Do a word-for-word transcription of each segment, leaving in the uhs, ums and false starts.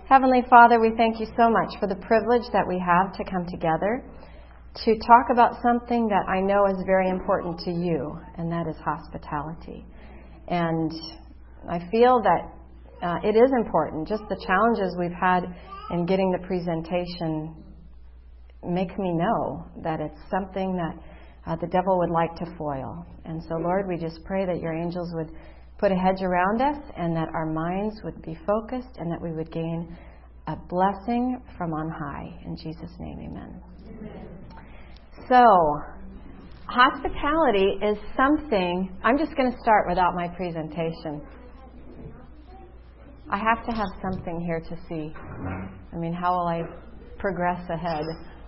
Heavenly Father, we thank you so much for the privilege that we have to come together to talk about something that I know is very important to you, and that is hospitality. And I feel that uh, it is important. Just the challenges we've had in getting the presentation make me know that it's something that uh, the devil would like to foil. And so, Lord, we just pray that your angels would put a hedge around us and that our minds would be focused and that we would gain a blessing from on high. In Jesus' name, amen. Amen. So, hospitality is something... I'm just going to start without my presentation. I have to have something here to see. I mean, how will I progress ahead?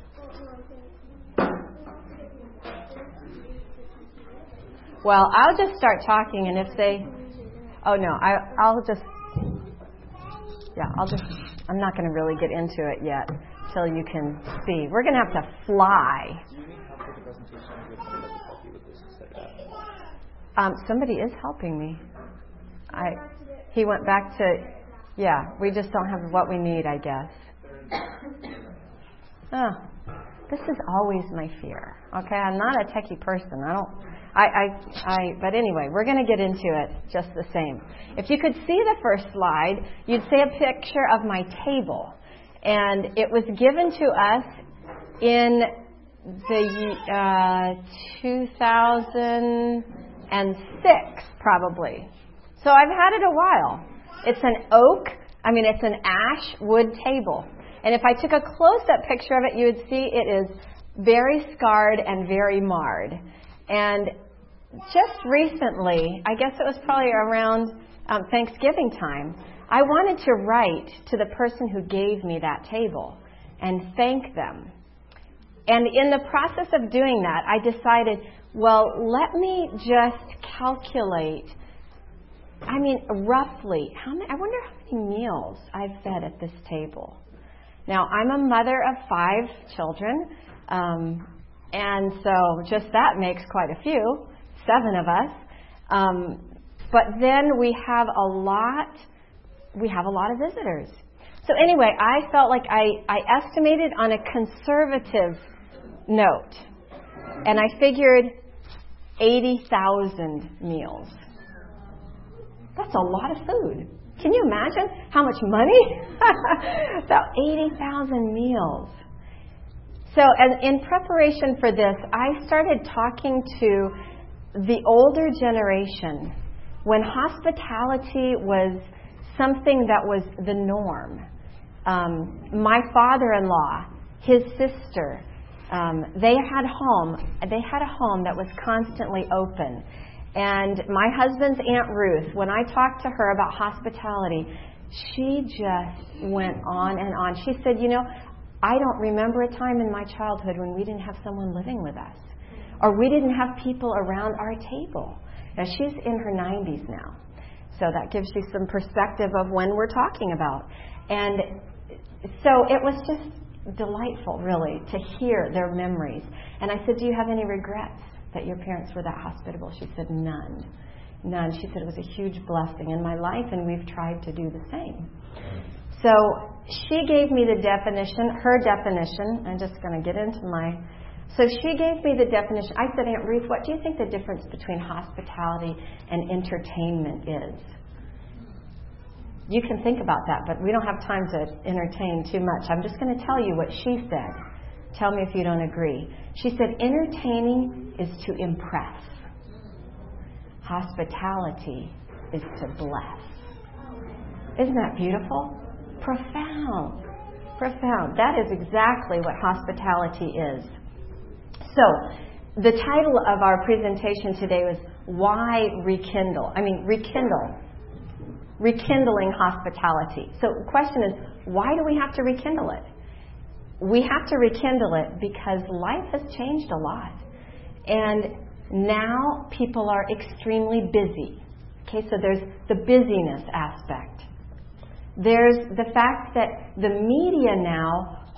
Well, I'll just start talking, and if they... Oh, no, I, I'll just... Yeah, I'll just... I'm not going to really get into it yet until you can see. We're going to have to fly. Do you need help with the presentation? Do you have somebody that can help you with this to set it up? Um, somebody is helping me. I... He went back to... Yeah, we just don't have what we need, I guess. Oh, this is always my fear. Okay, I'm not a techie person. I don't... I, I, I, but anyway, we're going to get into it just the same. If you could see the first slide, you'd see a picture of my table. And it was given to us in the uh, two thousand six, probably. So I've had it a while. It's an oak, I mean, it's an ash wood table. And if I took a close-up picture of it, you would see it is very scarred and very marred. And just recently, I guess it was probably around um, Thanksgiving time, I wanted to write to the person who gave me that table and thank them. And in the process of doing that, I decided, well, let me just calculate, I mean, roughly, how many, I wonder how many meals I've fed at this table. Now, I'm a mother of five children, um, and so just that makes quite a few, seven of us. Um, but then we have a lot, we have a lot of visitors. So anyway, I felt like I, I estimated on a conservative note, and I figured eighty thousand meals. That's a lot of food. Can you imagine how much money? About eighty thousand meals. So as, in preparation for this, I started talking to the older generation when hospitality was something that was the norm. Um, my father-in-law, his sister, um, they had home. They had a home that was constantly open. And my husband's Aunt Ruth, when I talked to her about hospitality, she just went on and on. She said, you know, I don't remember a time in my childhood when we didn't have someone living with us, or we didn't have people around our table. Now, she's in her nineties now, so that gives you some perspective of when we're talking about. And so it was just delightful, really, to hear their memories. And I said, do you have any regrets that your parents were that hospitable? She said, none. None. She said it was a huge blessing in my life, and we've tried to do the same. So she gave me the definition, her definition. I'm just going to get into my... So she gave me the definition. I said, Aunt Ruth, what do you think the difference between hospitality and entertainment is? You can think about that, but we don't have time to entertain too much. I'm just going to tell you what she said. Tell me if you don't agree. She said, entertaining is to impress. Hospitality is to bless. Isn't that beautiful? Profound. Profound. That is exactly what hospitality is. So, the title of our presentation today was Why Rekindle? I mean, rekindle. Rekindling hospitality. So, the question is, why do we have to rekindle it? We have to rekindle it because life has changed a lot. And now people are extremely busy. Okay, so there's the busyness aspect. There's the fact that the media now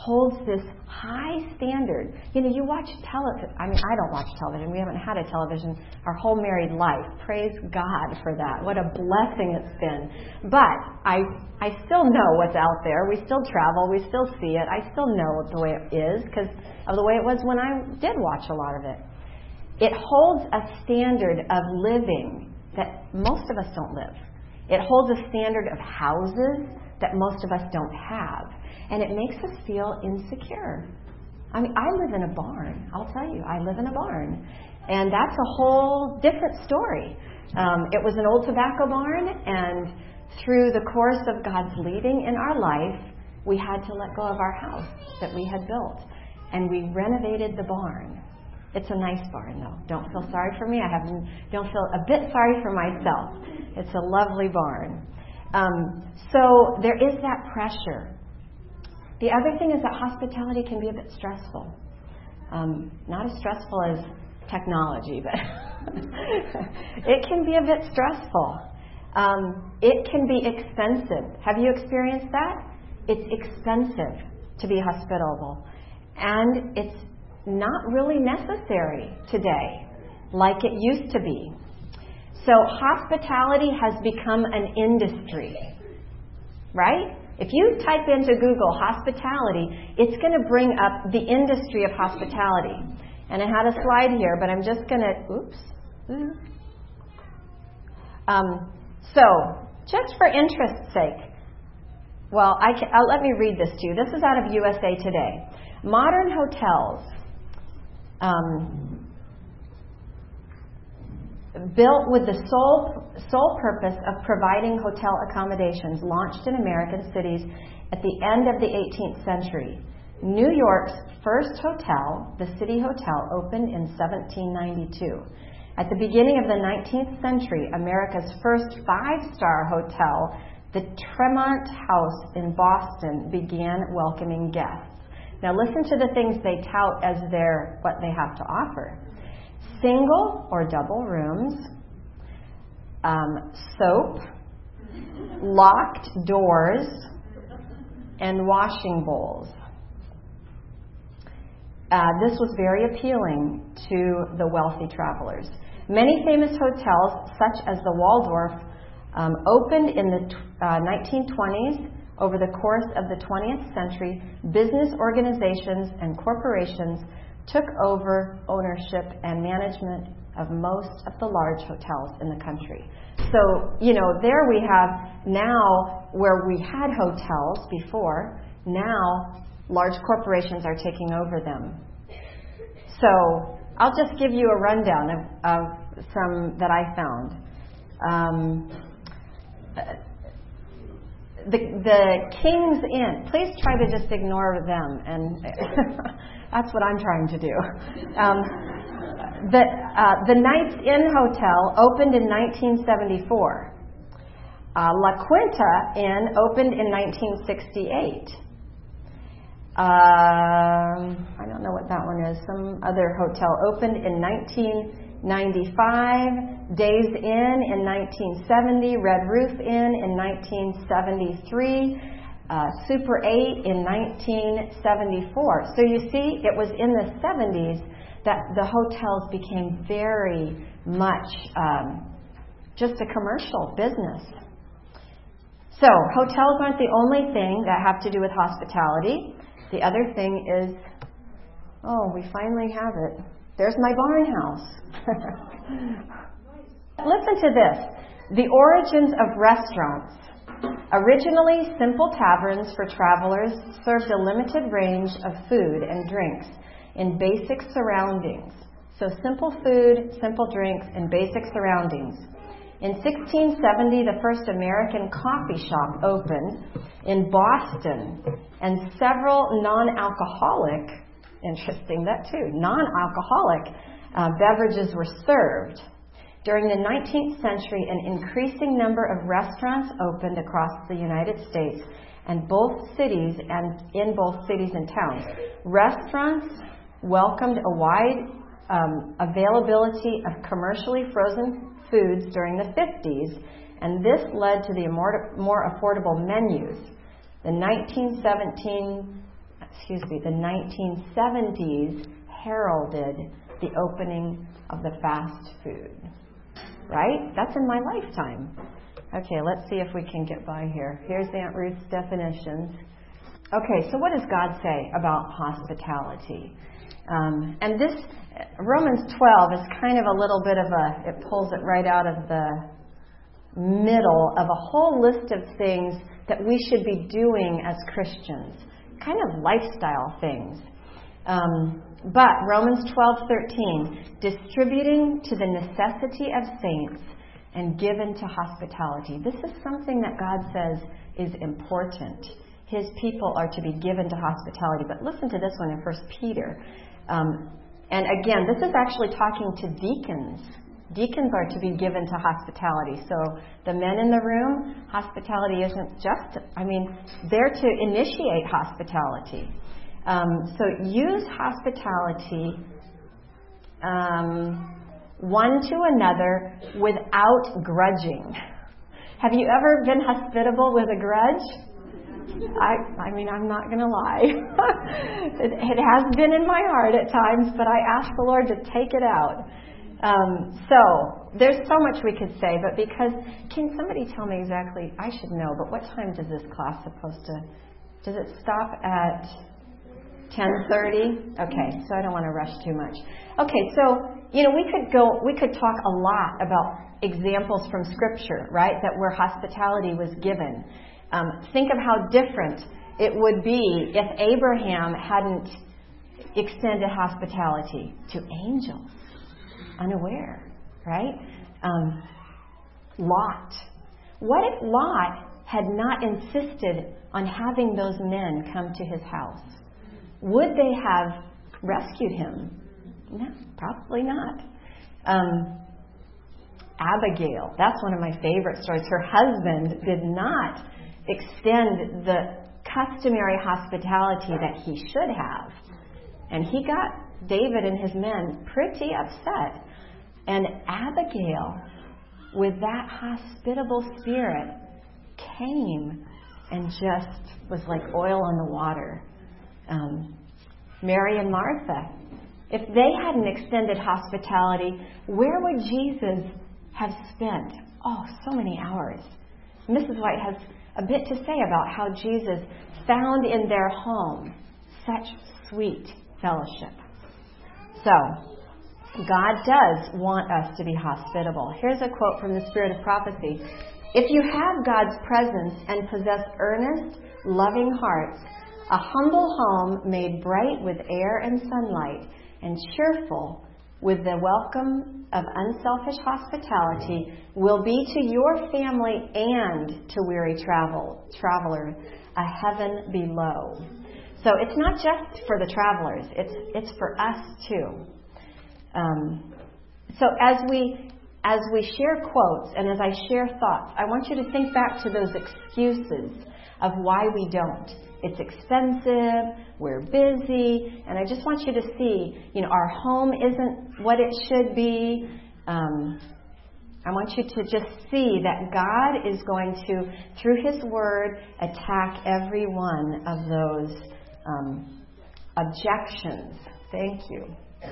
holds this high standard. You know, you watch television. I mean, I don't watch television. We haven't had a television our whole married life. Praise God for that. What a blessing it's been. But I I still know what's out there. We still travel. We still see it. I still know the way it is because of the way it was when I did watch a lot of it. It holds a standard of living that most of us don't live. It holds a standard of houses that most of us don't have. And it makes us feel insecure. I mean, I live in a barn. I'll tell you, I live in a barn. And that's a whole different story. Um, it was an old tobacco barn, and through the course of God's leading in our life, we had to let go of our house that we had built. And we renovated the barn. It's a nice barn, though. Don't feel sorry for me. I haven't, don't feel a bit sorry for myself. It's a lovely barn. Um, so there is that pressure. The other thing is that hospitality can be a bit stressful. Um, not as stressful as technology, but it can be a bit stressful. Um, it can be expensive. Have you experienced that? It's expensive to be hospitable. And it's not really necessary today like it used to be. So hospitality has become an industry, right? If you type into Google hospitality, it's going to bring up the industry of hospitality. And I had a slide here, but I'm just going to, oops. Um, so, just for interest's sake, well, I can, uh, let me read this to you. This is out of U S A Today. Modern hotels um, built with the sole sole purpose of providing hotel accommodations launched in American cities at the end of the eighteenth century. New York's first hotel, the City Hotel, opened in seventeen ninety-two. At the beginning of the nineteenth century, America's first five-star hotel, the Tremont House in Boston, began welcoming guests. Now listen to the things they tout as their what they have to offer. Single or double rooms, um, soap, locked doors, and washing bowls. Uh, this was very appealing to the wealthy travelers. Many famous hotels, such as the Waldorf, um, opened in the uh, nineteen twenties. Over the course of the twentieth century, business organizations and corporations took over ownership and management of most of the large hotels in the country. So, you know, there we have now where we had hotels before, now large corporations are taking over them. So, I'll just give you a rundown of, of some that I found. Um, the, the King's Inn, please try to just ignore them, and that's what I'm trying to do. Um, the, uh, the Knights Inn Hotel opened in nineteen seventy-four. Uh, La Quinta Inn opened in nineteen sixty-eight. Um, I don't know what that one is. Some other hotel opened in nineteen ninety-five. Days Inn in nineteen seventy. Red Roof Inn in nineteen seventy-three. Uh, Super eight in nineteen seventy-four. So you see, it was in the seventies that the hotels became very much um, just a commercial business. So hotels aren't the only thing that have to do with hospitality. The other thing is, oh, we finally have it. There's my barn house. Listen to this. The origins of restaurants. Originally, simple taverns for travelers served a limited range of food and drinks in basic surroundings. So simple food, simple drinks, and basic surroundings. In sixteen seventy, the first American coffee shop opened in Boston, and several non-alcoholic, interesting that too, non-alcoholic uh, beverages were served. During the nineteenth century, an increasing number of restaurants opened across the United States and both cities and in both cities and towns. Restaurants welcomed a wide um, availability of commercially frozen foods during the fifties, and this led to the more, more affordable menus. The nineteen seventeen excuse me, the nineteen seventies heralded the opening of the fast food. Right? That's in my lifetime. Okay, let's see if we can get by here. Here's Aunt Ruth's definitions. Okay, so what does God say about hospitality? Um, and this, Romans twelve is kind of a little bit of a, it pulls it right out of the middle of a whole list of things that we should be doing as Christians, kind of lifestyle things. Um, but Romans twelve thirteen, distributing to the necessity of saints and given to hospitality. This is something that God says is important. His people are to be given to hospitality. But listen to this one in First Peter. Um, and again, this is actually talking to deacons. Deacons are to be given to hospitality. So the men in the room, hospitality isn't just, I mean, they're to initiate hospitality. Um, so use hospitality um, one to another without grudging. Have you ever been hospitable with a grudge? I, I mean, I'm not going to lie. it, it has been in my heart at times, but I ask the Lord to take it out. Um, so there's so much we could say, but because, can somebody tell me exactly, I should know, but what time does this class supposed to, does it stop at ten thirty? Okay, so I don't want to rush too much. Okay, so, you know, we could go, we could talk a lot about examples from Scripture, right, that where hospitality was given. Um, think of how different it would be if Abraham hadn't extended hospitality to angels, unaware, right? Um, Lot. What if Lot had not insisted on having those men come to his house? Would they have rescued him? No, probably not. Um, Abigail, that's one of my favorite stories. Her husband did not extend the customary hospitality that he should have. And he got David and his men pretty upset. And Abigail, with that hospitable spirit, came and just was like oil on the water. Um, Mary and Martha, if they hadn't extended hospitality, where would Jesus have spent, oh, so many hours? Missus White has a bit to say about how Jesus found in their home such sweet fellowship. So, God does want us to be hospitable. Here's a quote from the Spirit of Prophecy. If you have God's presence and possess earnest, loving hearts, a humble home made bright with air and sunlight, and cheerful with the welcome of unselfish hospitality, will be to your family and to weary travel traveler a heaven below. So it's not just for the travelers; it's it's for us too. Um, so as we as we share quotes and as I share thoughts, I want you to think back to those excuses of why we don't. It's expensive, we're busy, and I just want you to see, you know, our home isn't what it should be. Um, I want you to just see that God is going to, through His Word, attack every one of those um, objections. Thank you.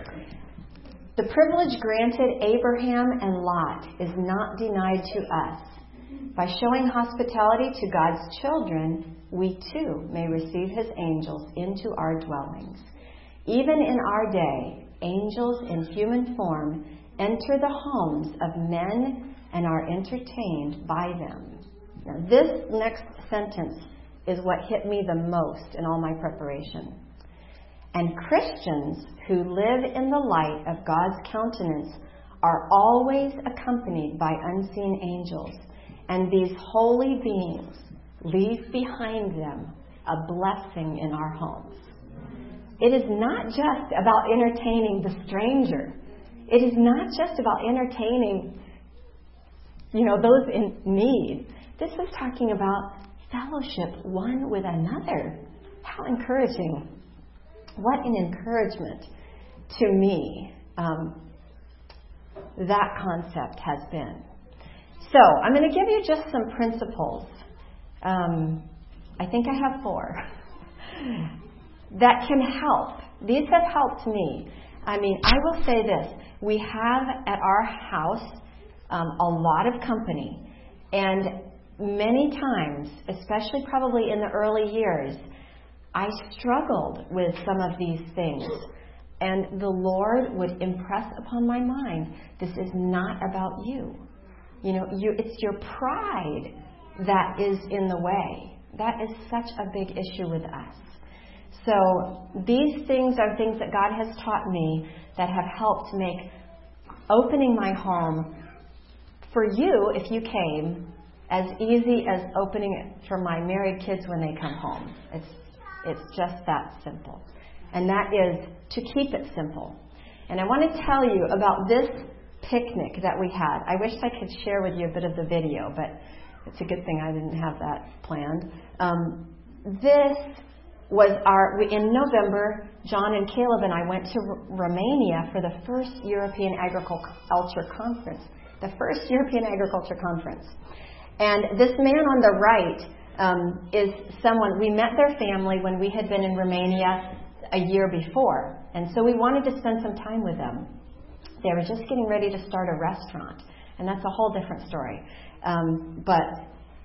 The privilege granted Abraham and Lot is not denied to us. By showing hospitality to God's children, we too may receive His angels into our dwellings. Even in our day, angels in human form enter the homes of men and are entertained by them. Now, this next sentence is what hit me the most in all my preparation. And Christians who live in the light of God's countenance are always accompanied by unseen angels, and these holy beings leave behind them a blessing in our homes. It is not just about entertaining the stranger. It is not just about entertaining, you know, those in need. This is talking about fellowship one with another. How encouraging. What an encouragement to me um, that concept has been. So, I'm going to give you just some principles. Um, I think I have four. that can help. These have helped me. I mean, I will say this. We have at our house um, a lot of company. And many times, especially probably in the early years, I struggled with some of these things. And the Lord would impress upon my mind, this is not about you. You know, you, it's your pride that is in the way. That is such a big issue with us. So these things are things that God has taught me that have helped make opening my home for you, if you came, as easy as opening it for my married kids when they come home. It's it's just that simple. And that is to keep it simple. And I want to tell you about this picnic that we had. I wish I could share with you a bit of the video, but it's a good thing I didn't have that planned. Um, this was our, we, in November, John and Caleb and I went to R- Romania for the first European Agriculture Conference. The first European Agriculture Conference. And this man on the right um, is someone, we met their family when we had been in Romania a year before. And so we wanted to spend some time with them. They were just getting ready to start a restaurant. And that's a whole different story. Um, but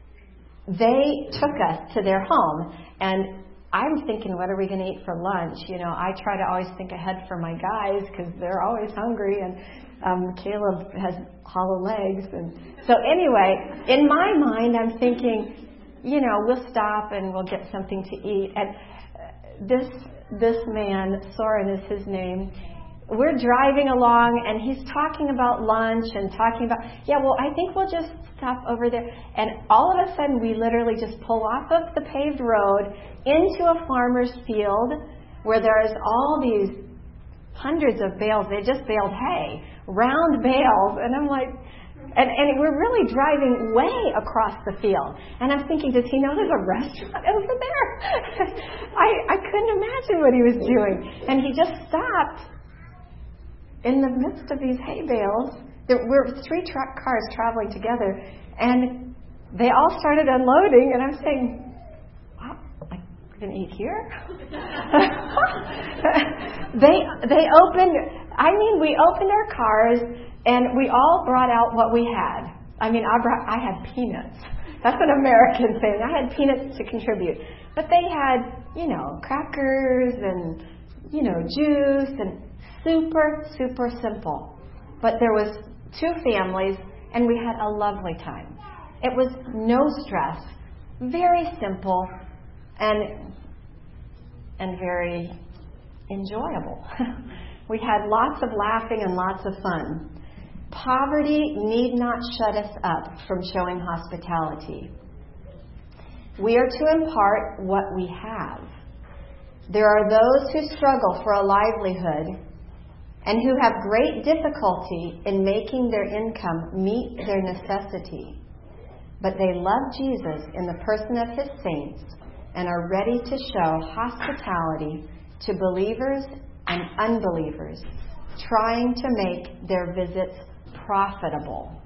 they took us to their home. And I'm thinking, what are we going to eat for lunch? You know, I try to always think ahead for my guys because they're always hungry. And um, Caleb has hollow legs. And so anyway, in my mind, I'm thinking, you know, we'll stop and we'll get something to eat. And this this man, Soren is his name, we're driving along and he's talking about lunch and talking about, yeah, well, I think we'll just stop over there. And all of a sudden, we literally just pull off of the paved road into a farmer's field where there's all these hundreds of bales. They just baled hay, round bales. And I'm like, and, and we're really driving way across the field. And I'm thinking, does he know there's a restaurant over there? I, I couldn't imagine what he was doing. And he just stopped in the midst of these hay bales. There were three truck cars traveling together, and they all started unloading, and I'm saying, wow, like, we're going to eat here? they they opened, I mean, we opened our cars, and we all brought out what we had. I mean, I brought, I had peanuts. That's an American thing. I had peanuts to contribute. But they had, you know, crackers and, you know, juice and super, super simple. But there was two families, and we had a lovely time. It was no stress, very simple, and and very enjoyable. We had lots of laughing and lots of fun. Poverty need not shut us up from showing hospitality. We are to impart what we have. There are those who struggle for a livelihood and who have great difficulty in making their income meet their necessity. But they love Jesus in the person of his saints and are ready to show hospitality to believers and unbelievers, trying to make their visits profitable.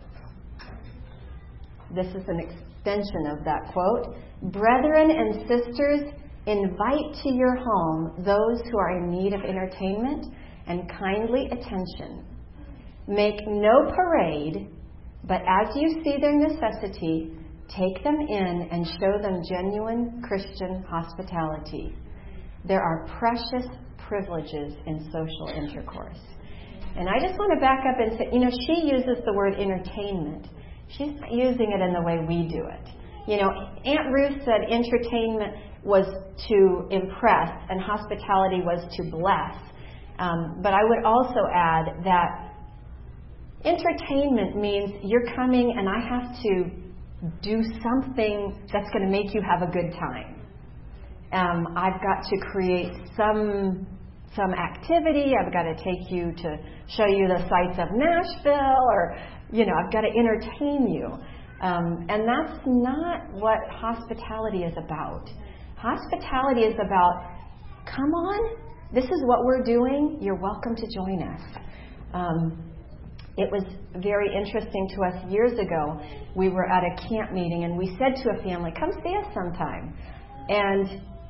This is an extension of that quote. Brethren and sisters, invite to your home those who are in need of entertainment and kindly attention. Make no parade, but as you see their necessity, take them in and show them genuine Christian hospitality. There are precious privileges in social intercourse. And I just want to back up and say, you know, she uses the word entertainment. She's not using it in the way we do it. You know, Aunt Ruth said entertainment was to impress and hospitality was to bless. Um, but I would also add that entertainment means you're coming and I have to do something that's going to make you have a good time. Um, I've got to create some some activity. I've got to take you to show you the sights of Nashville, or, you know, I've got to entertain you. Um, and that's not what hospitality is about. Hospitality is about, come on, this is what we're doing. You're welcome to join us. Um, it was very interesting to us years ago. We were at a camp meeting, and we said to a family, come see us sometime. And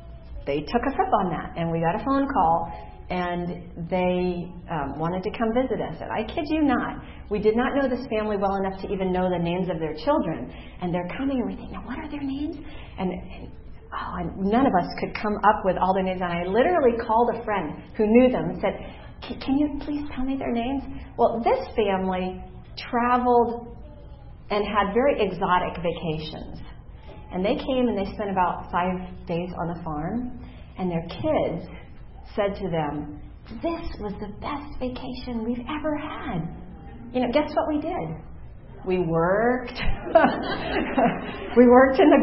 they took us up on that, and we got a phone call, and they um, wanted to come visit us. And I kid you not, we did not know this family well enough to even know the names of their children. And they're coming, and we're thinking, now what are their names? And, and oh, and none of us could come up with all their names. And I literally called a friend who knew them and said, can you please tell me their names? Well, this family traveled and had very exotic vacations. And they came and they spent about five days on the farm, and their kids said to them, this was the best vacation we've ever had. You know, guess what we did? We worked. We worked in the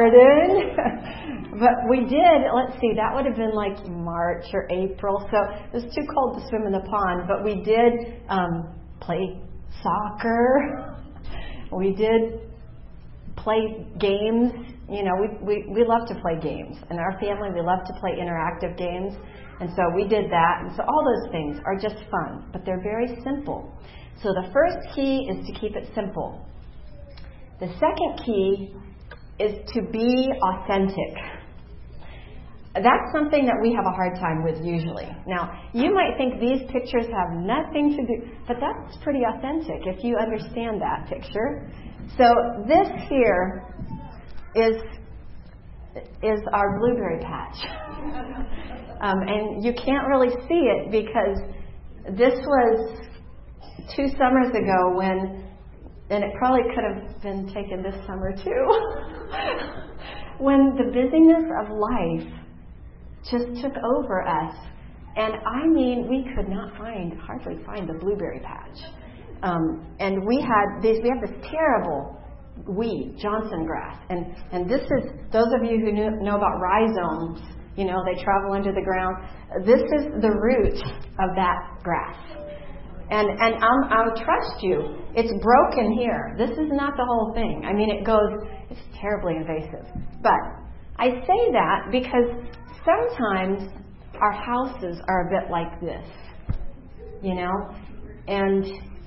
garden. But we did, let's see, that would have been like March or April, so it was too cold to swim in the pond. But we did um, play soccer. We did play games. You know, we, we, we love to play games. In our family, we love to play interactive games. And so we did that. And so all those things are just fun, but they're very simple. So the first key is to keep it simple. The second key is to be authentic. That's something that we have a hard time with usually. Now, you might think these pictures have nothing to do, but that's pretty authentic if you understand that picture. So this here is is our blueberry patch. um, and you can't really see it because this was two summers ago when, and it probably could have been taken this summer too, when the busyness of life just took over us. And I mean, we could not find, hardly find the blueberry patch. Um, and we had this, we have this terrible weed, Johnson grass. And, and this is, those of you who knew, know about rhizomes, you know, they travel into the ground. This is the root of that grass. And, and I'll, I'll trust you, it's broken here. This is not the whole thing. I mean, it goes, it's terribly invasive. But I say that because sometimes our houses are a bit like this, you know? And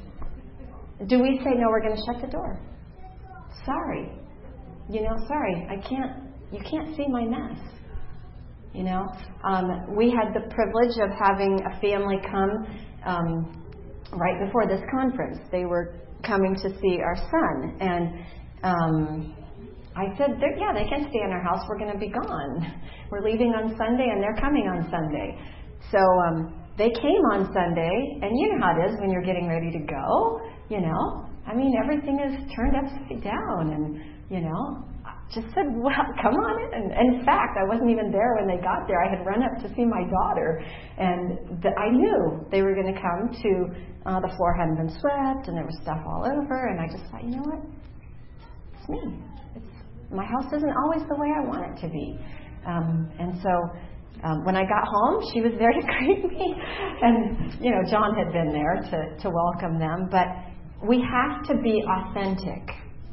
do we say, no, we're going to shut the door? Sorry. You know, sorry, I can't, you can't see my mess. You know? Um, we had the privilege of having a family come um, right before this conference. They were coming to see our son. And um, I said, yeah, they can stay in our house. We're going to be gone. We're leaving on Sunday, and they're coming on Sunday. So um, they came on Sunday, and you know how it is when you're getting ready to go, you know. I mean, everything is turned upside down, and, you know, I just said, well, come on in. And in fact, I wasn't even there when they got there. I had run up to see my daughter, and the, I knew they were going to come to, uh, the floor hadn't been swept, and there was stuff all over, and I just thought, you know what, it's me. It's, my house isn't always the way I want it to be. Um, and so um, when I got home, she was there to greet me, and, you know, John had been there to, to welcome them, but we have to be authentic.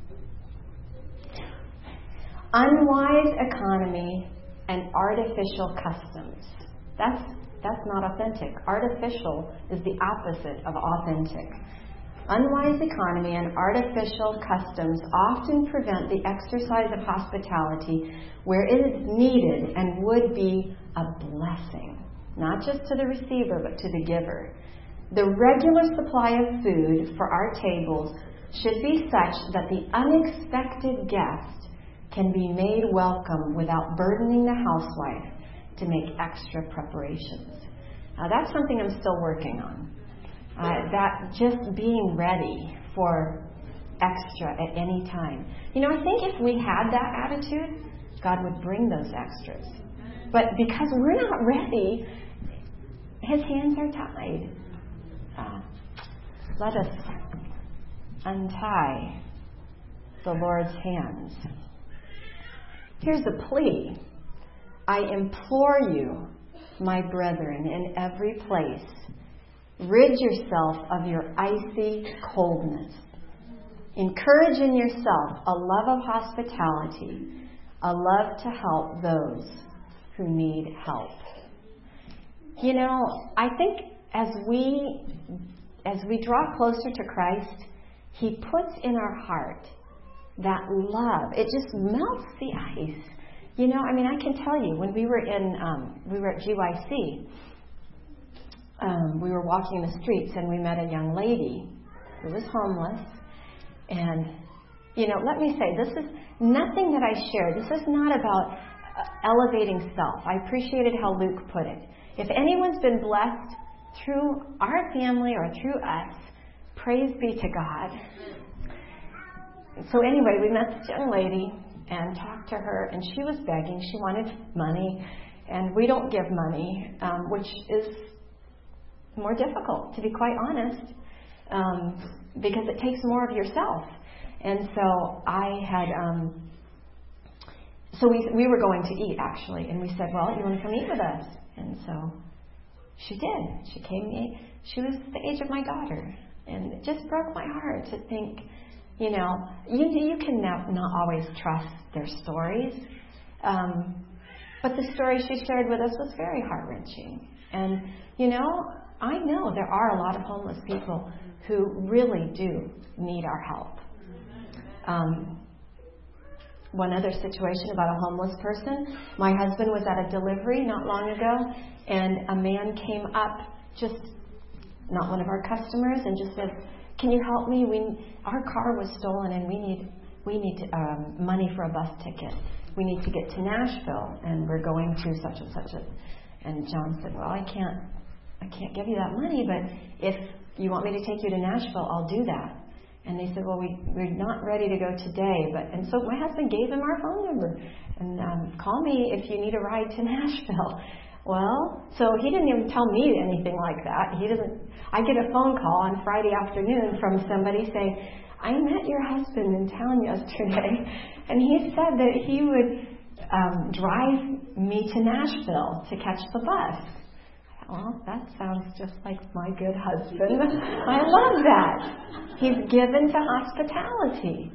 Unwise economy and artificial customs. That's that's not authentic. Artificial is the opposite of authentic. Unwise economy and artificial customs often prevent the exercise of hospitality where it is needed and would be a blessing, not just to the receiver, but to the giver. The regular supply of food for our tables should be such that the unexpected guest can be made welcome without burdening the housewife to make extra preparations. Now, that's something I'm still working on. Uh, that just being ready for extra at any time. You know, I think if we had that attitude, God would bring those extras. But because we're not ready, His hands are tied. Uh, let us untie the Lord's hands. Here's a plea. I implore you, my brethren, in every place, rid yourself of your icy coldness. Encourage in yourself a love of hospitality, a love to help those who need help. You know, I think as we as we draw closer to Christ, He puts in our heart that love. It just melts the ice. you know, I mean, I can tell you, when we were in, um, we were at G Y C, um, we were walking the streets and we met a young lady who was homeless. And, you know, let me say, this is nothing that I share. This is not about uh, elevating self. I appreciated how Luke put it. If anyone's been blessed through our family or through us, praise be to God. So anyway, we met this young lady and talked to her, and she was begging. She wanted money, and we don't give money, um, which is more difficult, to be quite honest, um, because it takes more of yourself. And so I had, um, so we we were going to eat, actually, and we said, well, you want to come eat with us? And so she did. She came. She was the age of my daughter, and it just broke my heart to think, you know, you you can not, not always trust their stories, um, but the story she shared with us was very heart-wrenching. And, you know, I know there are a lot of homeless people who really do need our help. Um, one other situation about a homeless person, my husband was at a delivery not long ago, and a man came up, just not one of our customers, and just said, can you help me? We our car was stolen, and we need we need um, money for a bus ticket. We need to get to Nashville, and we're going to such and such a. And John said, well, I can't I can't give you that money, but if you want me to take you to Nashville, I'll do that. And they said, well, we we're not ready to go today, but and so my husband gave him our phone number and um, call me if you need a ride to Nashville. Well, so he didn't even tell me anything like that. He doesn't. I get a phone call on Friday afternoon from somebody saying, I met your husband in town yesterday, and he said that he would um, drive me to Nashville to catch the bus. I thought, well, that sounds just like my good husband. I love that. He's given to hospitality.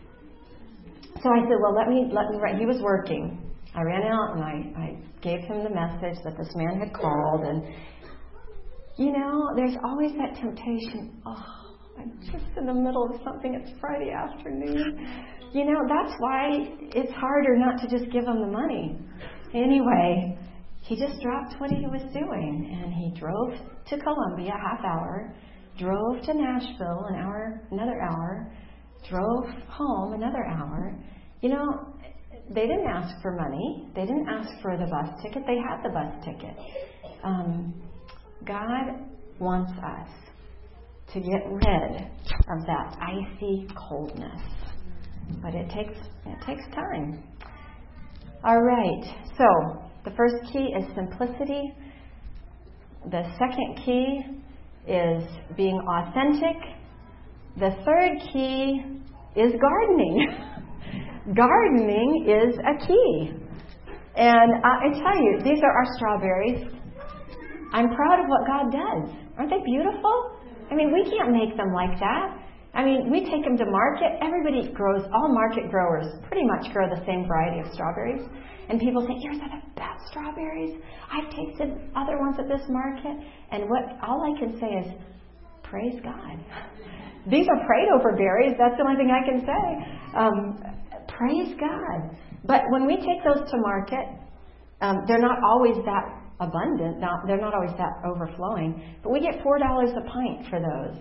So I said, well, let me, let me, he was working. I ran out and I, I gave him the message that this man had called. And, you know, there's always that temptation. Oh, I'm just in the middle of something. It's Friday afternoon. You know, that's why it's harder not to just give him the money. Anyway, he just dropped what he was doing. And he drove to Columbia, half hour, drove to Nashville, an hour, another hour, drove home another hour. You know, they didn't ask for money. They didn't ask for the bus ticket. They had the bus ticket. Um, God wants us to get rid of that icy coldness. But it takes it takes time. All right. So the first key is simplicity. The second key is being authentic. The third key is gardening. Gardening is a key. And I tell you, these are our strawberries. I'm proud of what God does. Aren't they beautiful? I mean, we can't make them like that. I mean, we take them to market. Everybody grows, all market growers pretty much grow the same variety of strawberries. And people say, yours are the best strawberries. I've tasted other ones at this market. And what all I can say is, praise God. These are prayed over berries. That's the only thing I can say. Um, praise God. But when we take those to market, um, they're not always that abundant. Not, they're not always that overflowing. But we get four dollars a pint for those.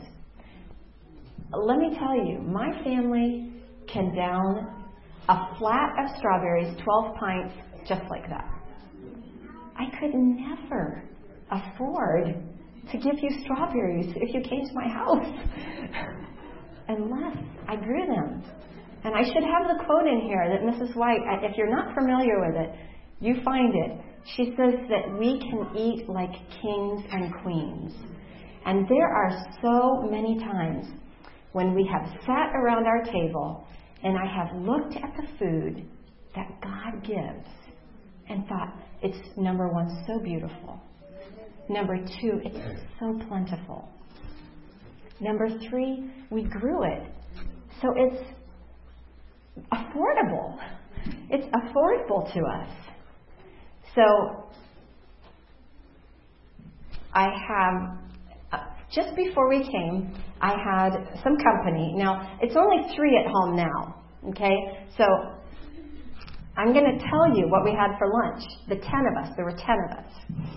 Let me tell you, my family can down a flat of strawberries, twelve pints, just like that. I could never afford to give you strawberries if you came to my house unless I grew them. And I should have the quote in here that Missus White, if you're not familiar with it, you find it. She says that we can eat like kings and queens. And there are so many times when we have sat around our table and I have looked at the food that God gives and thought, it's, number one, so beautiful. Number two, it's so plentiful. Number three, we grew it. So it's affordable. It's affordable to us. So I have, uh, just before we came, I had some company. Now, it's only three at home now, okay? So I'm going to tell you what we had for lunch. The ten of us. There were ten of us.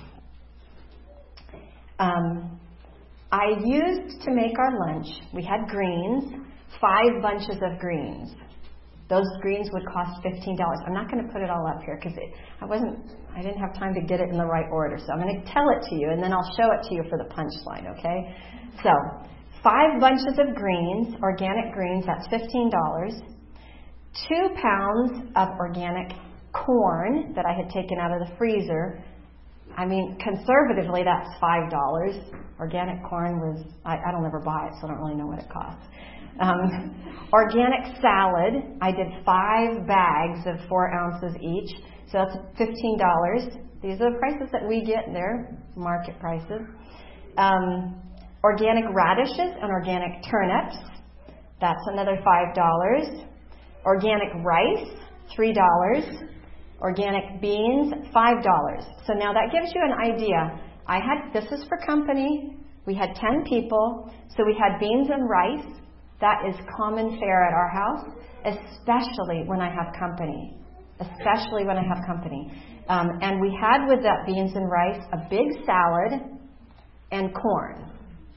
Um, I used to make our lunch. We had greens, five bunches of greens. Those greens would cost fifteen dollars. I'm not going to put it all up here because I wasn't. I didn't have time to get it in the right order. So I'm going to tell it to you, and then I'll show it to you for the punchline. Okay? So five bunches of greens, organic greens. That's fifteen dollars. Two pounds of organic corn that I had taken out of the freezer. I mean, conservatively, that's five dollars. Organic corn was, I, I don't ever buy it, so I don't really know what it costs. Um, organic salad, I did five bags of four ounces each, so that's fifteen dollars. These are the prices that we get there, market prices. Um, organic radishes and organic turnips, that's another five dollars. Organic rice, three dollars. Organic beans, five dollars. So now that gives you an idea. I had, this is for company. We had ten people. So we had beans and rice. That is common fare at our house, especially when I have company. Especially when I have company. Um, and we had with that beans and rice a big salad and corn.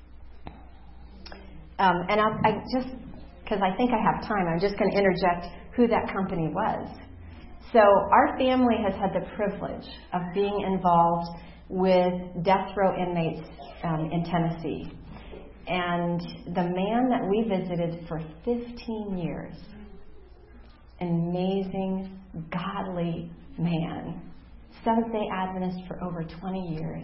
Um, and I'll, I just, because I think I have time, I'm just going to interject who that company was. So our family has had the privilege of being involved with death row inmates um, in Tennessee. And the man that we visited for fifteen years, an amazing, godly man, Seventh-day Adventist for over twenty years,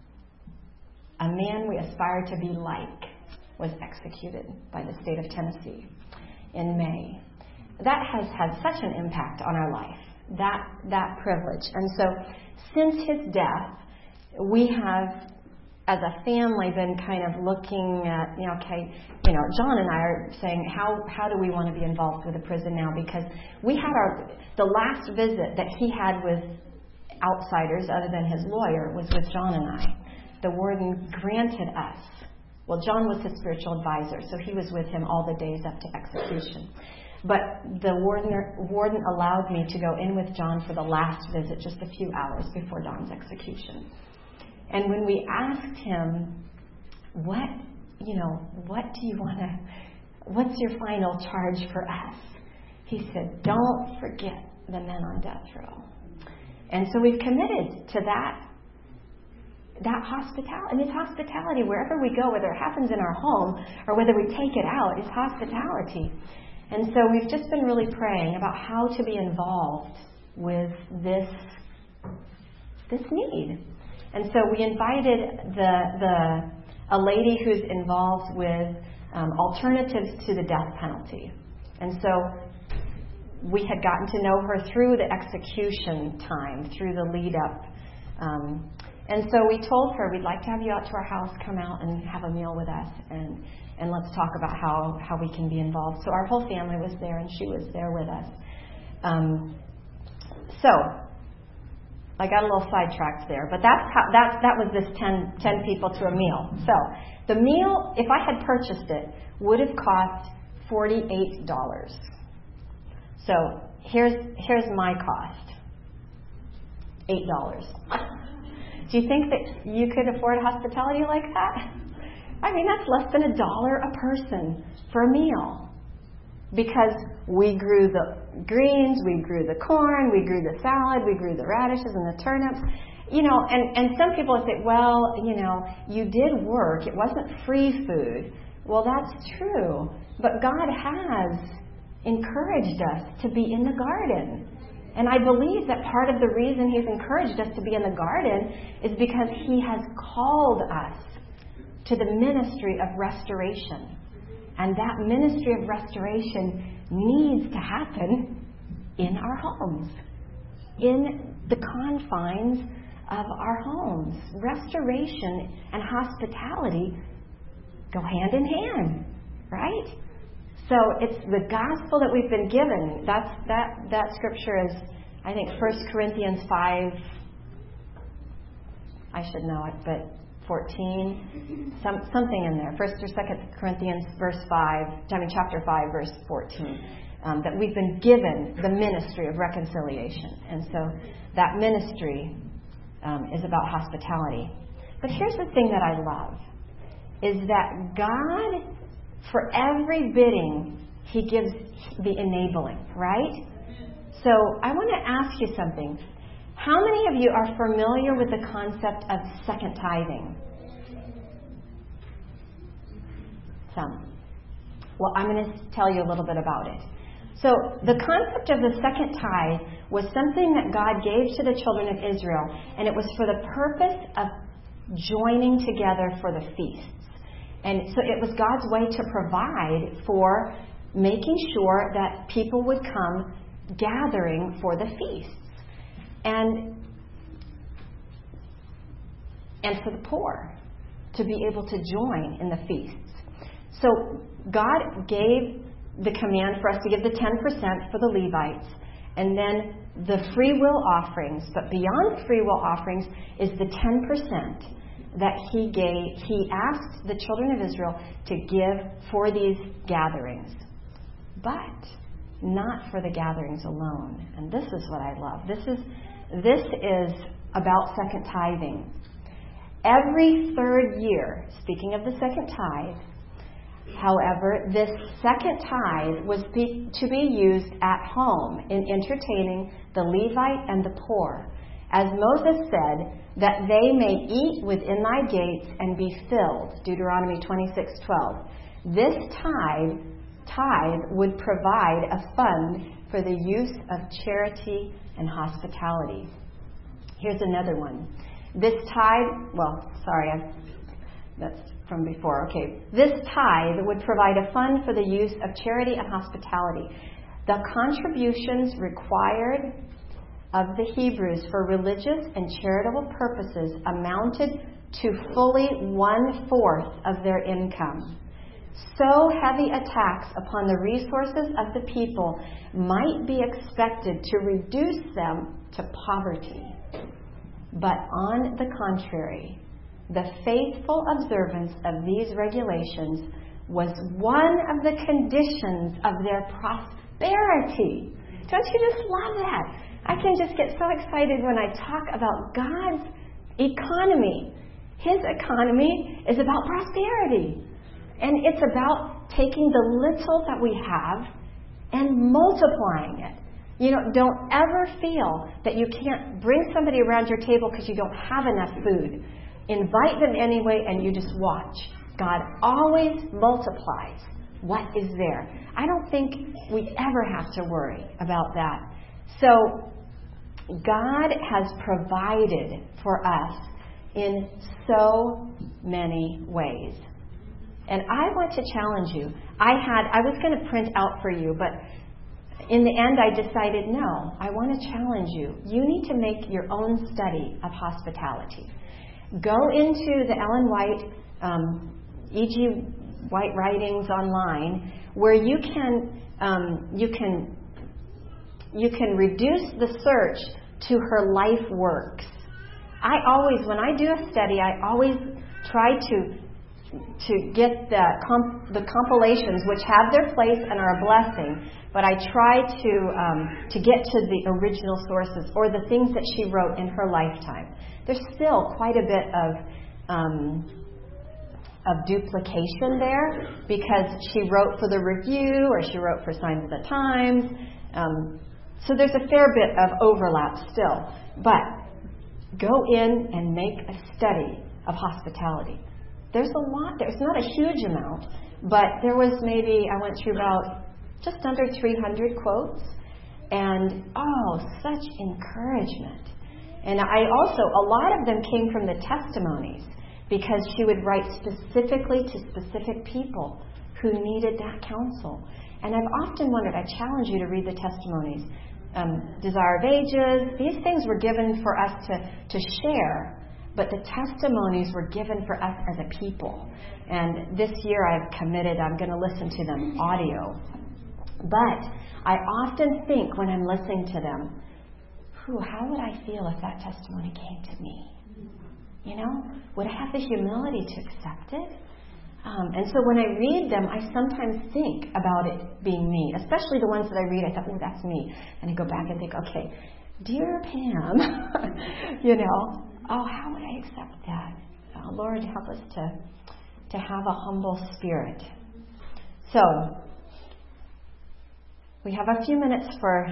a man we aspire to be like, was executed by the state of Tennessee in May. That has had such an impact on our life, that that privilege. And so since his death, we have, as a family, been kind of looking at, you know, okay, you know, John and I are saying, how how do we want to be involved with the prison now? Because we had our, the last visit that he had with outsiders other than his lawyer was with John and I. The warden granted us, well, John was his spiritual advisor, so he was with him all the days up to execution. But the warden, warden allowed me to go in with John for the last visit, just a few hours before John's execution. And when we asked him, what, you know, what do you want to, what's your final charge for us? He said, don't forget the men on death row. And so we've committed to that, that hospitality. And it's hospitality wherever we go, whether it happens in our home or whether we take it out, it's hospitality. And so we've just been really praying about how to be involved with this, this need. And so we invited the, the a lady who's involved with um, alternatives to the death penalty. And so we had gotten to know her through the execution time, through the lead up. Um, and so we told her, we'd like to have you out to our house, come out and have a meal with us, and, and let's talk about how, how we can be involved. So our whole family was there, and she was there with us. Um, so I got a little sidetracked there, but that's how, that, that was this ten, ten people to a meal. So the meal, if I had purchased it, would have cost forty-eight dollars. So here's here's my cost, eight dollars. Do you think that you could afford hospitality like that? I mean, that's less than a dollar a person for a meal. Because we grew the greens, we grew the corn, we grew the salad, we grew the radishes and the turnips. You know, and, and some people say, well, you know, you did work. It wasn't free food. Well, that's true. But God has encouraged us to be in the garden. And I believe that part of the reason He's encouraged us to be in the garden is because He has called us to the ministry of restoration. And that ministry of restoration needs to happen in our homes, in the confines of our homes. Restoration and hospitality go hand in hand, right? So it's the gospel that we've been given. That's that that scripture is, I think, First Corinthians five. I should know it, but fourteen, some something in there. First or Second Corinthians verse five. I mean chapter five, verse fourteen. um, that we've been given the ministry of reconciliation. And so that ministry um, is about hospitality. But here's the thing that I love, is that God, for every bidding, He gives the enabling, right? So I want to ask you something. How many of you are familiar with the concept of second tithing? Some. Well, I'm going to tell you a little bit about it. So the concept of the second tithe was something that God gave to the children of Israel, and it was for the purpose of joining together for the feasts. And so it was God's way to provide for making sure that people would come gathering for the feasts. And and for the poor to be able to join in the feasts. So God gave the command for us to give the ten percent for the Levites, and then the free will offerings. But beyond free will offerings is the ten percent that He gave. He asked the children of Israel to give for these gatherings, but not for the gatherings alone. And this is what I love. This is this is about second tithing. Every third year, speaking of the second tithe, however, this second tithe was be, to be used at home in entertaining the Levite and the poor. As Moses said, that they may eat within thy gates and be filled. Deuteronomy twenty-six twelve. This tithe, tithe would provide a fund for the use of charity and hospitality. Here's another one. This tithe, well, sorry, I, that's from before. Okay. This tithe would provide a fund for the use of charity and hospitality. The contributions required of the Hebrews for religious and charitable purposes amounted to fully one-fourth of their income. So heavy a tax upon the resources of the people might be expected to reduce them to poverty. But on the contrary, the faithful observance of these regulations was one of the conditions of their prosperity. Don't you just love that? I can just get so excited when I talk about God's economy. His economy is about prosperity. And it's about taking the little that we have and multiplying it. You know, don't ever feel that you can't bring somebody around your table because you don't have enough food. Invite them anyway, and you just watch. God always multiplies what is there. I don't think we ever have to worry about that. So, God has provided for us in so many ways. And I want to challenge you. I had, I was going to print out for you, but in the end I decided, no, I want to challenge you. You need to make your own study of hospitality. Go into the Ellen White, um, E G White writings online, where you can, um, you can, you can reduce the search to her life works. I always, when I do a study, I always try to to get the comp- the compilations, which have their place and are a blessing, but I try to um, to get to the original sources or the things that she wrote in her lifetime. There's still quite a bit of um, of duplication there because she wrote for the Review or she wrote for Signs of the Times. Um, so there's a fair bit of overlap still. But go in and make a study of hospitality. There's a lot there. It's not a huge amount, but there was maybe, I went through about just under three hundred quotes, and oh, such encouragement. And I also, a lot of them came from the testimonies, because she would write specifically to specific people who needed that counsel. And I've often wondered, I challenge you to read the testimonies. Um, Desire of Ages, these things were given for us to, to share, but the testimonies were given for us as a people. And this year I've committed, I'm going to listen to them audio. But I often think when I'm listening to them, whew, how would I feel if that testimony came to me? You know, would I have the humility to accept it? Um, and so when I read them, I sometimes think about it being me, especially the ones that I read. I thought, oh, that's me. And I go back and think, okay, dear Pam, you know, oh, how would I accept that? Oh, Lord, help us to to have a humble spirit. So we have a few minutes for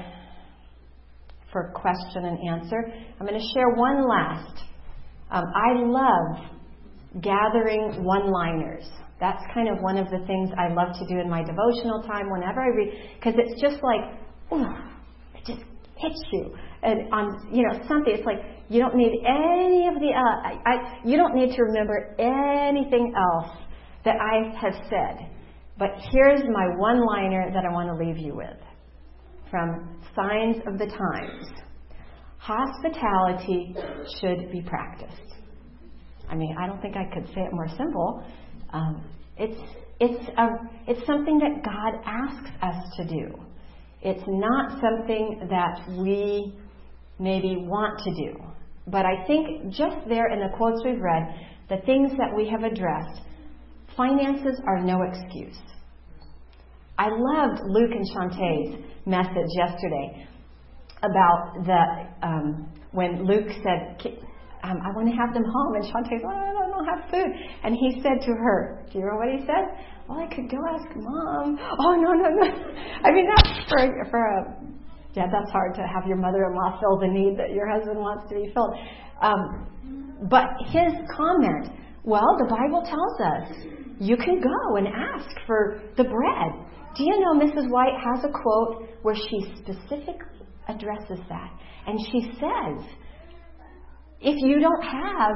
for question and answer. I'm going to share one last. Um, I love gathering one-liners. That's kind of one of the things I love to do in my devotional time whenever I read, because it's just like, ooh, it just hits you. And on, you know, something, it's like you don't need any of the, uh, I, I, you don't need to remember anything else that I have said. But here's my one-liner that I want to leave you with from Signs of the Times. Hospitality should be practiced. I mean, I don't think I could say it more simple. Um, it's it's a it's something that God asks us to do. It's not something that we maybe want to do. But I think just there in the quotes we've read, the things that we have addressed, finances are no excuse. I loved Luke and Shantae's message yesterday about the um, when Luke said, Um, I want to have them home. And Shantae's, oh, I don't have food. And he said to her, do you know what he said? Well, I could go ask Mom. Oh, no, no, no. I mean, that's for, for a, yeah, that's hard to have your mother-in-law fill the need that your husband wants to be filled. Um, but his comment, well, the Bible tells us you can go and ask for the bread. Do you know Missus White has a quote where she specifically addresses that? And she says, if you don't have,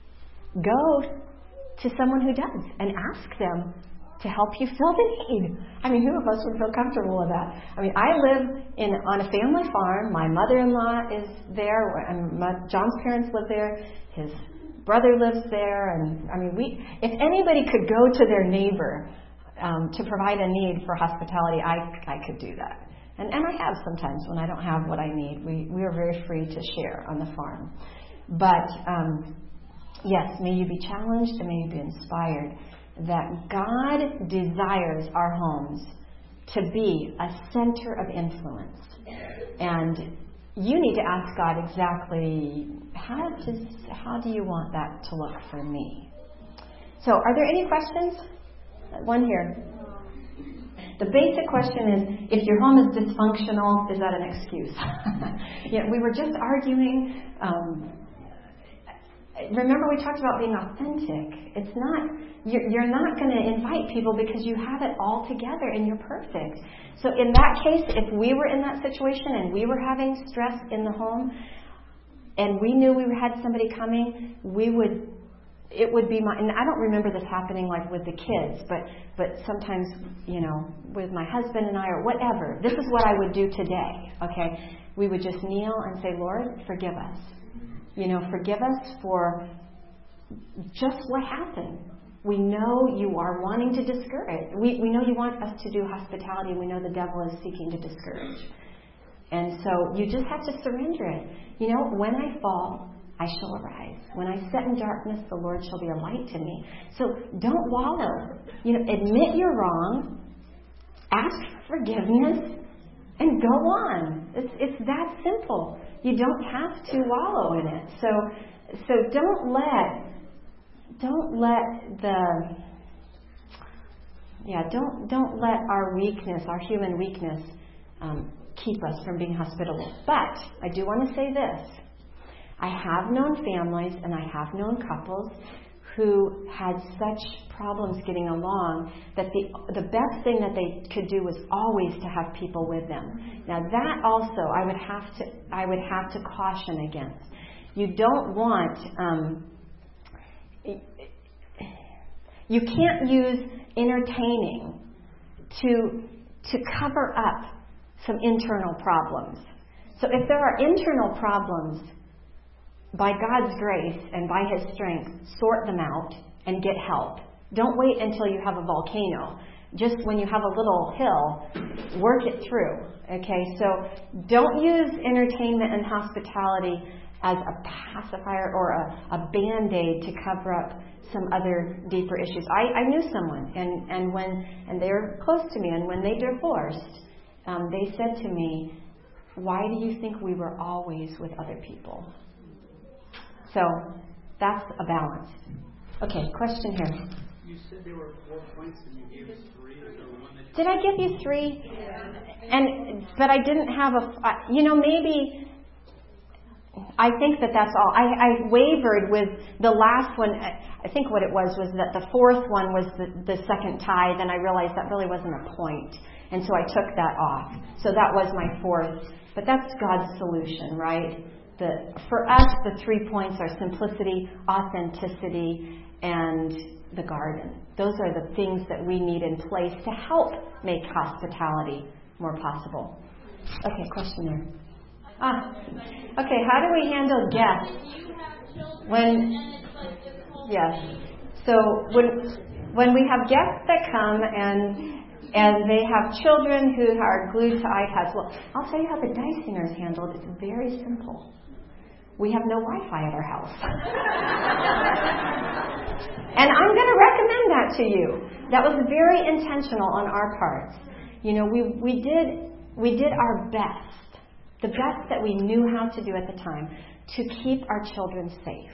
go to someone who does and ask them to help you fill the need. I mean, who of us would feel comfortable with that? I mean, I live in on a family farm. My mother-in-law is there, and my, John's parents live there. His brother lives there, and I mean, we. If anybody could go to their neighbor um, to provide a need for hospitality, I I could do that. And and I have sometimes when I don't have what I need. We we are very free to share on the farm. But, um, yes, may you be challenged and may you be inspired that God desires our homes to be a center of influence. And you need to ask God exactly, how does, how do you want that to look for me? So, are there any questions? One here. The basic question is, if your home is dysfunctional, is that an excuse? Yeah, we were just arguing. Um, Remember, we talked about being authentic. It's not, you're, you're not going to invite people because you have it all together and you're perfect. So in that case, if we were in that situation and we were having stress in the home and we knew we had somebody coming, we would, it would be my, and I don't remember this happening like with the kids, but, but sometimes, you know, with my husband and I or whatever, this is what I would do today, okay? We would just kneel and say, Lord, forgive us. You know, forgive us for just what happened. We know you are wanting to discourage. We, we know you want us to do hospitality. We know the devil is seeking to discourage. And so you just have to surrender it. You know, when I fall, I shall arise. When I sit in darkness, the Lord shall be a light to me. So don't wallow. You know, admit you're wrong. Ask for forgiveness. And go on. It's, it's that simple. You don't have to wallow in it. So, so don't let, don't let the, yeah, don't don't let our weakness, our human weakness, um, keep us from being hospitable. But I do want to say this: I have known families and I have known couples who had such problems getting along that the the best thing that they could do was always to have people with them. Now that also I would have to I would have to caution against. You don't want um, you can't use entertaining to to cover up some internal problems. So if there are internal problems, by God's grace and by His strength, sort them out and get help. Don't wait until you have a volcano. Just when you have a little hill, work it through. Okay, so don't use entertainment and hospitality as a pacifier or a, a band-aid to cover up some other deeper issues. I, I knew someone, and, and when and they're close to me, and when they divorced, um, they said to me, "Why do you think we were always with other people?" So that's a balance. Okay, question here. You said there were four points and you gave us three. Is there one that you... Did I give you three? Yeah. And but I didn't have a. You know, maybe. I think that that's all. I, I wavered with the last one. I think what it was was that the fourth one was the, the second tie. Then I realized that really wasn't a point, and so I took that off. So that was my fourth. But that's God's solution, right? The, for us, the three points are simplicity, authenticity, and the garden. Those are the things that we need in place to help make hospitality more possible. Okay, question there. Ah, okay, how do we handle guests? When, yes. So when when we have guests that come and and they have children who are glued to iPads, well, I'll tell you how the Dicingers handled it. It's very simple. We have no Wi-Fi at our house. And I'm going to recommend that to you. That was very intentional on our part. You know, we, we did we did our best, the best that we knew how to do at the time, to keep our children safe.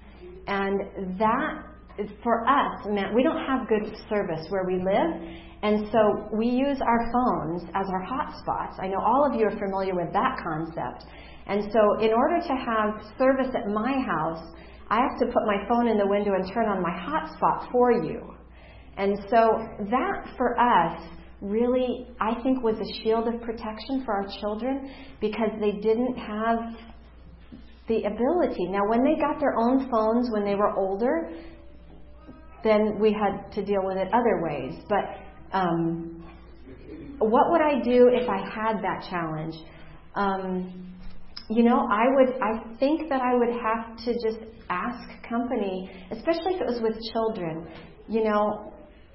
And that, for us, meant we don't have good service where we live, and so we use our phones as our hotspots. I know all of you are familiar with that concept. And so in order to have service at my house, I have to put my phone in the window and turn on my hotspot for you. And so that, for us, really, I think, was a shield of protection for our children, because they didn't have the ability. Now, when they got their own phones when they were older, then we had to deal with it other ways. But um, what would I do if I had that challenge? Um, you know, I would. I think that I would have to just ask company, especially if it was with children. You know,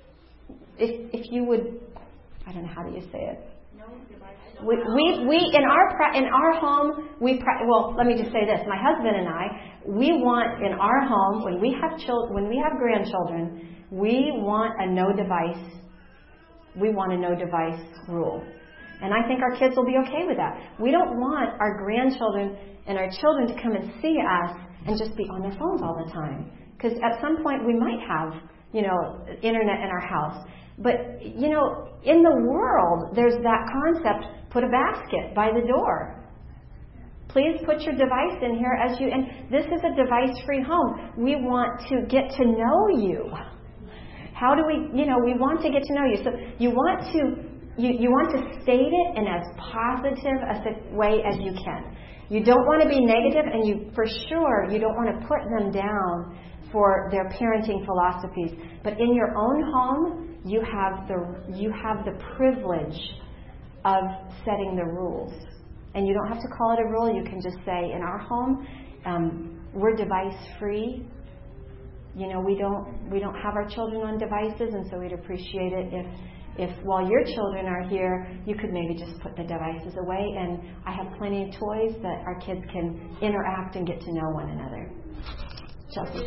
if if you would, I don't know, how do you say it? We we, we in our in our home we well let me just say this. My husband and I, we want in our home, when we have children, when we have grandchildren, we want a no device. We want a no device rule. And I think our kids will be okay with that. We don't want our grandchildren and our children to come and see us and just be on their phones all the time. Because at some point we might have, you know, internet in our house. But, you know, in the world, there's that concept, put a basket by the door. Please put your device in here as you, and this is a device-free home. We want to get to know you. How do we, you know, we want to get to know you. So you want to You, you want to state it in as positive a way as you can. You don't want to be negative, and you, for sure, you don't want to put them down for their parenting philosophies. But in your own home, you have the you have the privilege of setting the rules. And you don't have to call it a rule. You can just say, in our home, um, we're device free. You know, we don't we don't have our children on devices, and so we'd appreciate it if. If while your children are here, you could maybe just put the devices away, and I have plenty of toys that our kids can interact and get to know one another. Chelsea.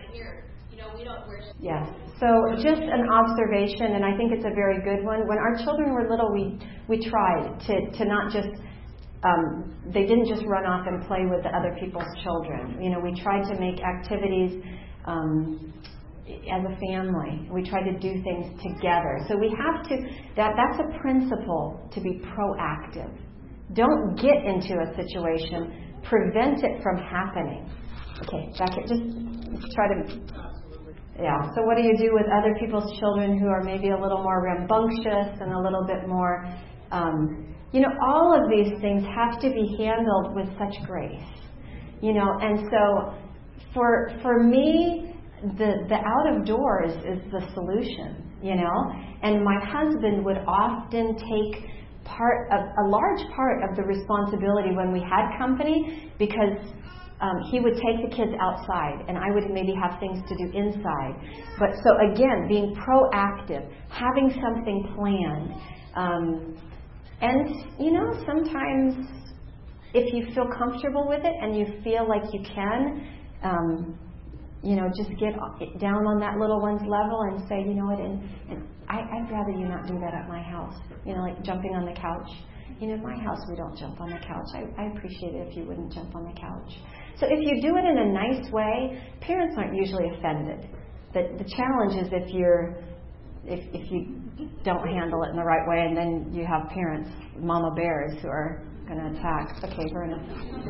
Yes. So just an observation, and I think it's a very good one. When our children were little, we we tried to, to not just, um, they didn't just run off and play with the other people's children. You know, we tried to make activities um, as a family. We try to do things together. So we have to, that that's a principle, to be proactive. Don't get into a situation. Prevent it from happening. Okay, back it. Just try to, yeah. So what do you do with other people's children who are maybe a little more rambunctious and a little bit more, um, you know, all of these things have to be handled with such grace. You know, and so for for me, The, the out of doors is the solution, you know. And my husband would often take part of, a large part of the responsibility when we had company, because um, he would take the kids outside, and I would maybe have things to do inside. But so again, being proactive, having something planned, um, and you know, sometimes if you feel comfortable with it and you feel like you can, um, you know, just get down on that little one's level and say, you know what, and, and I, I'd rather you not do that at my house. You know, like jumping on the couch. You know, at my house we don't jump on the couch. I, I appreciate it if you wouldn't jump on the couch. So if you do it in a nice way, parents aren't usually offended. The, the challenge is if you're, if, if you don't handle it in the right way, and then you have parents, mama bears, who are going to attack. Okay, Vernon.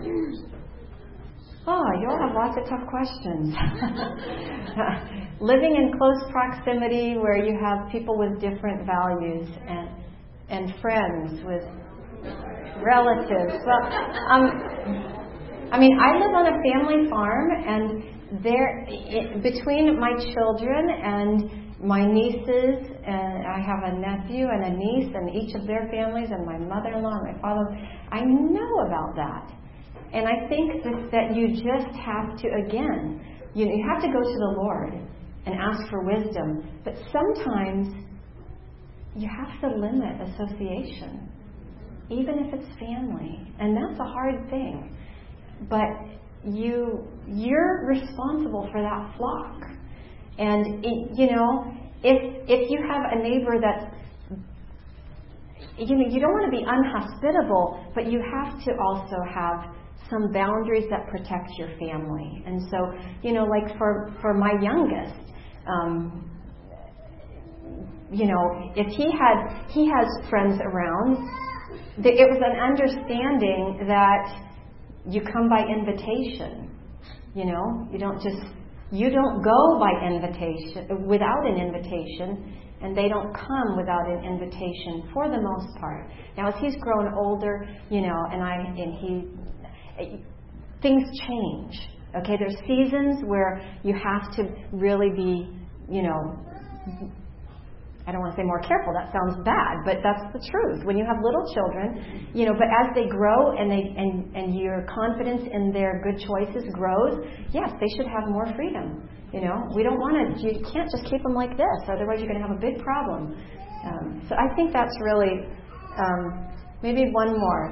Oh, you all have lots of tough questions. Living in close proximity where you have people with different values and and friends with relatives. Well, um, I mean, I live on a family farm, and there, it, between my children and my nieces, and I have a nephew and a niece, and each of their families, and my mother-in-law and my father, I know about that. And I think that, that you just have to, again, you know, you have to go to the Lord and ask for wisdom. But sometimes you have to limit association, even if it's family. And that's a hard thing. But you, you're responsible for that flock. And, it, you know, if if you have a neighbor that's, you know, you don't want to be unhospitable, but you have to also have some boundaries that protect your family. And so, you know, like for, for my youngest, um, you know, if he had, he has friends around, it was an understanding that you come by invitation. You know, you don't just, you don't go by invitation, without an invitation, and they don't come without an invitation for the most part. Now, as he's grown older, you know, and I, and he, things change. Okay, there's seasons where you have to really be, you know, I don't want to say more careful, that sounds bad, but that's the truth. When you have little children, you know, but as they grow and they and, and your confidence in their good choices grows, yes, they should have more freedom. You know, we don't want to, you can't just keep them like this, otherwise you're going to have a big problem. Um, so I think that's really, um, maybe one more.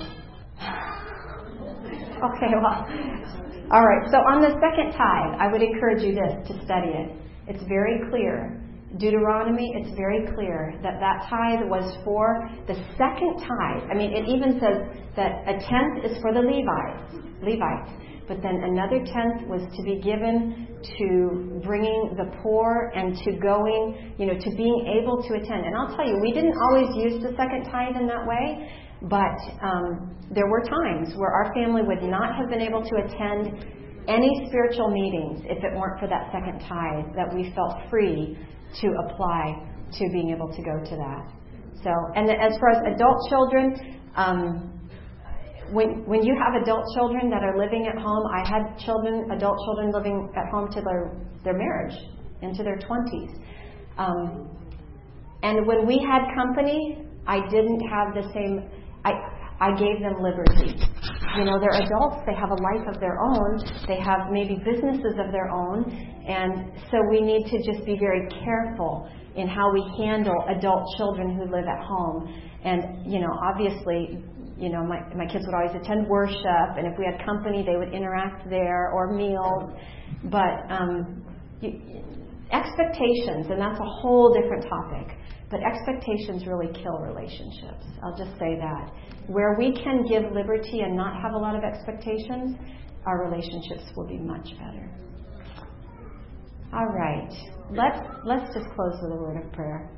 Okay, well, all right. So on the second tithe, I would encourage you this, to study it. It's very clear. Deuteronomy, it's very clear that that tithe was for the second tithe. I mean, it even says that a tenth is for the Levites, Levites. But then another tenth was to be given to bringing the poor and to going, you know, to being able to attend. And I'll tell you, we didn't always use the second tithe in that way. But um, there were times where our family would not have been able to attend any spiritual meetings if it weren't for that second tithe, that we felt free to apply to being able to go to that. So, and as far as adult children, um, when when you have adult children that are living at home, I had children, adult children living at home to their, their marriage, into their twenties. Um, and when we had company, I didn't have the same... I I gave them liberty. You know, they're adults, they have a life of their own, they have maybe businesses of their own, and so we need to just be very careful in how we handle adult children who live at home. And, you know, obviously, you know, my, my kids would always attend worship, and if we had company, they would interact there, or meals. But um, you, expectations, and that's a whole different topic. But expectations really kill relationships. I'll just say that. Where we can give liberty and not have a lot of expectations, our relationships will be much better. All right. Let's let's just close with a word of prayer.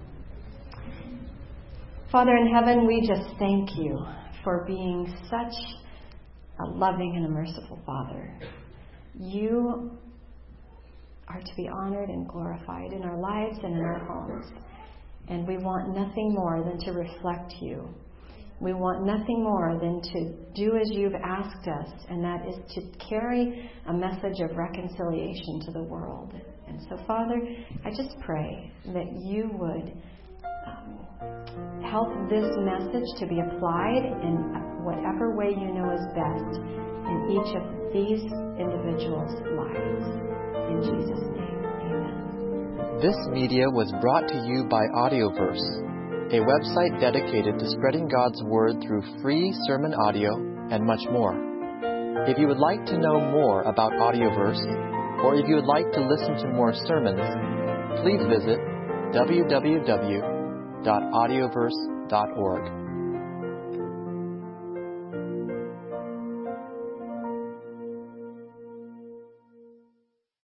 Father in heaven, we just thank you for being such a loving and a merciful Father. You are to be honored and glorified in our lives and in our homes. And we want nothing more than to reflect you. We want nothing more than to do as you've asked us, and that is to carry a message of reconciliation to the world. And so, Father, I just pray that you would um, help this message to be applied in whatever way you know is best in each of these individuals' lives. In Jesus' name, amen. This media was brought to you by Audioverse, a website dedicated to spreading God's Word through free sermon audio, and much more. If you would like to know more about Audioverse, or if you would like to listen to more sermons, please visit w w w dot audioverse dot org.